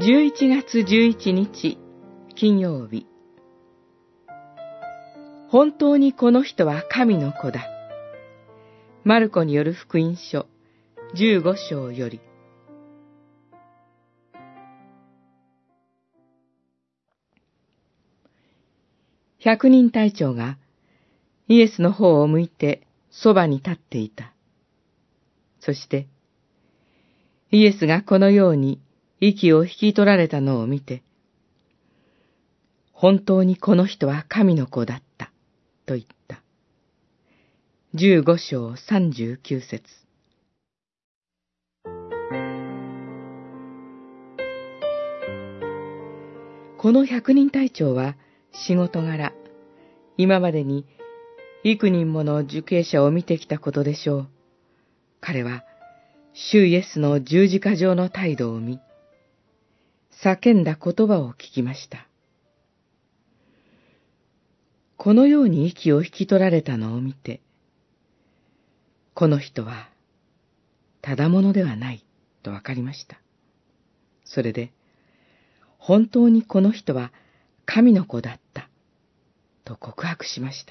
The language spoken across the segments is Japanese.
11月11日金曜日。本当にこの人は神の子だ。マルコによる福音書15章より。百人隊長がイエスの方を向いてそばに立っていた。そしてイエスがこのように息を引き取られたのを見て、本当にこの人は神の子だったと言った。15章39節。この百人隊長は仕事柄、今までに幾人もの受刑者を見てきたことでしょう。彼は主イエスの十字架上の態度を見、叫んだ言葉を聞きました。このように息を引き取られたのを見て、この人はただものではないとわかりました。それで、本当にこの人は神の子だったと告白しました。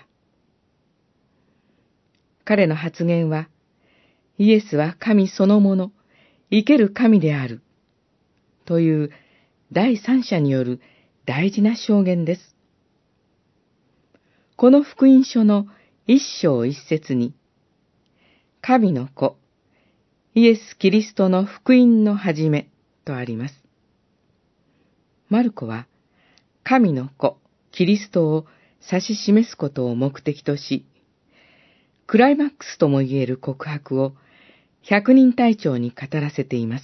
彼の発言は、イエスは神そのもの、生ける神であるという第三者による大事な証言です。この福音書の一章一節に、神の子、イエス・キリストの福音の始めとあります。マルコは、神の子、キリストを指し示すことを目的とし、クライマックスともいえる告白を百人隊長に語らせています。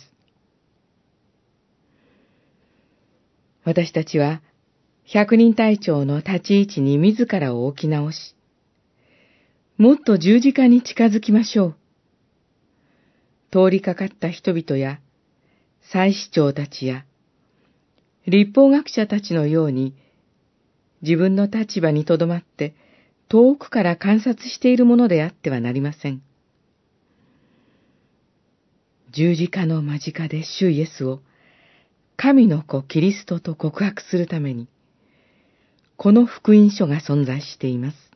私たちは、百人隊長の立ち位置に自らを置き直し、もっと十字架に近づきましょう。通りかかった人々や、祭司長たちや、律法学者たちのように、自分の立場にとどまって遠くから観察しているものであってはなりません。十字架の間近で主イエスを神の子キリストと告白するために、この福音書が存在しています。